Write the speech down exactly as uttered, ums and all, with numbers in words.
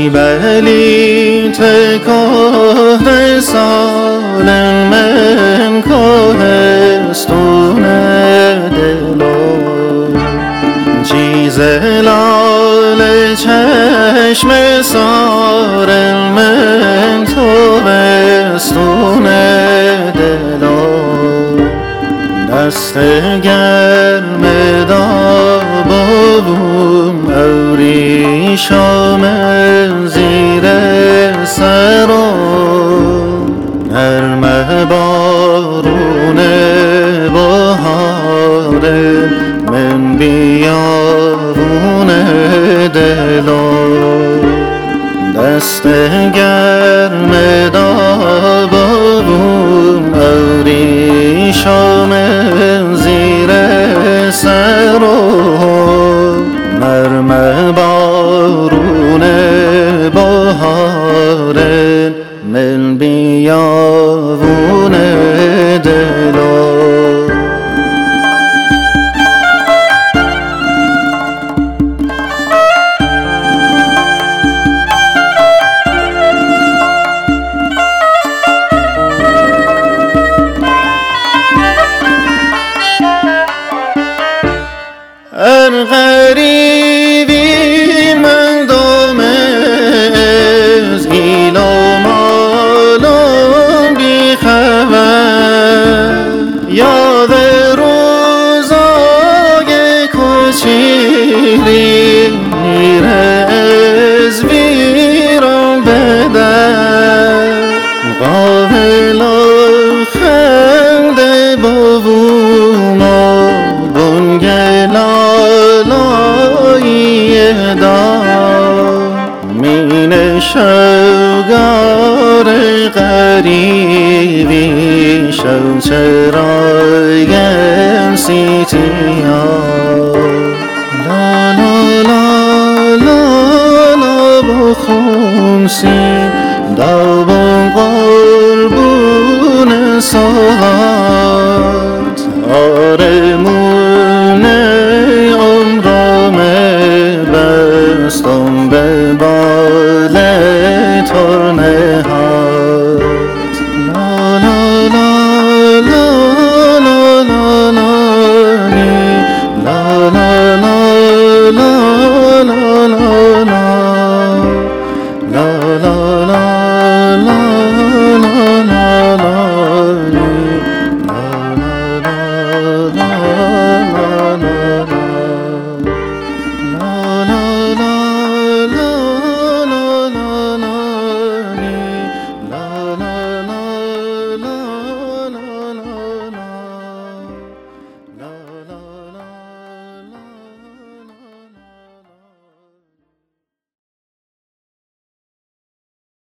بلی تکاه سال من کهستون دلو چیز لال چشم سار من تابستون دلو دست گرم دابوم ابریشم زیر سر و نرم بارون بهار من بیابون دلو دست گرم دابوم ابریشم زیر سر و نرم بارون بهار من بیابون دلو ار غریبی من دام از ایل و مالم بی خبر یاد روزای کوچیلی میره از ویران بدر قابل خنده بابوم و بنگلالایی دار مین شوگار غریبی شو چرایم سیتیا لا لا لا لا لا بخون سی